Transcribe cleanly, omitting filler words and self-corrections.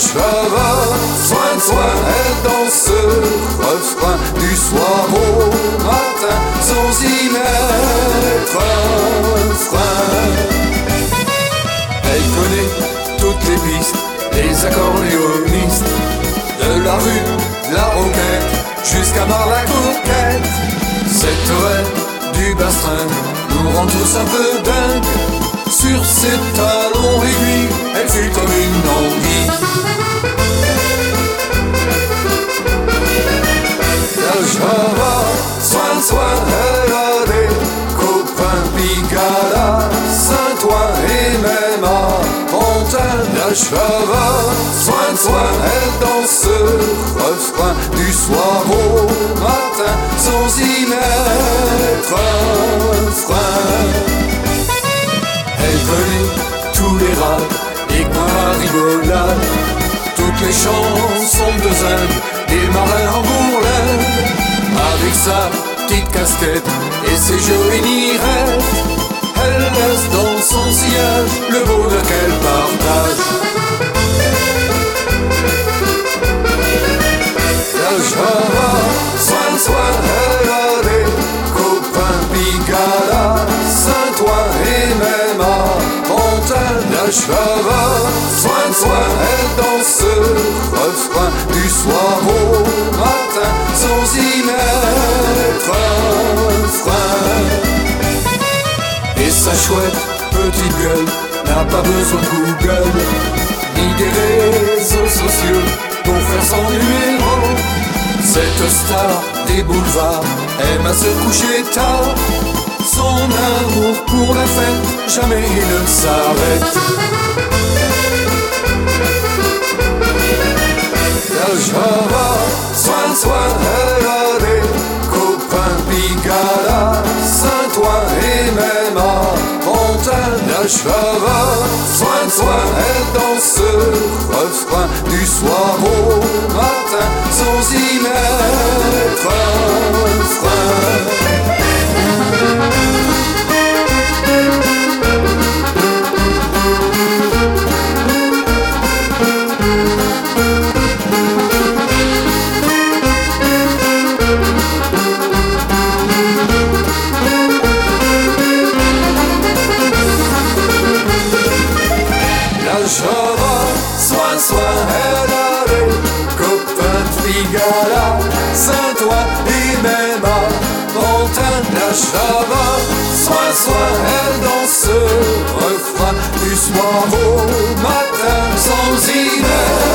Nashava, soin de soi, elle danse ce refrain du soir au matin sans y mettre un frein. Elle connaît toutes les pistes, les accordéonistes, de la rue, la roquette, jusqu'à bar la coquette. Cette reine du bastringue nous rend tous un peu dingues. Sur ses talons aiguilles, elle fut comme une anguille. La Java, soin de soi, elle a des copains Pigalle, Saint-Ouen et même à Pantin. La Java, soin de soi, elle danse ce refrain du soir au matin sans y mettre un frein. Elle connaît tous les rats, les coins à rigolade, toutes les chansons de zinc, des marins en bourlade. Avec sa petite casquette et ses jolies mirettes, elle laisse dans son sillage le bonheur qu'elle partage. La Java, soin de soi, elle a des copains Pigalle, Saint-Ouen et même à Pantin. La Java, soin de soi, elle danse ce refrain du soir au matin sans y mettre un frein. Et sa chouette petite gueule n'a pas besoin de Google ni des réseaux sociaux pour faire son numéro. Cette star des boulevards aime à se coucher tard. Son amour pour la fête jamais il ne s'arrête. La Java, soin de soi, elle a des copains Pigalle, Saint-Ouen et même à Pantin. La Java, soin de soi, elle danse ce refrain du soir au matin sans y mettre un frein. La Java, soin de soi, elle a des copains Pigalle, Saint-Ouen et même à Pantin. La Java, soin de soi, elle danse ce refrain du soir au matin sans y mettre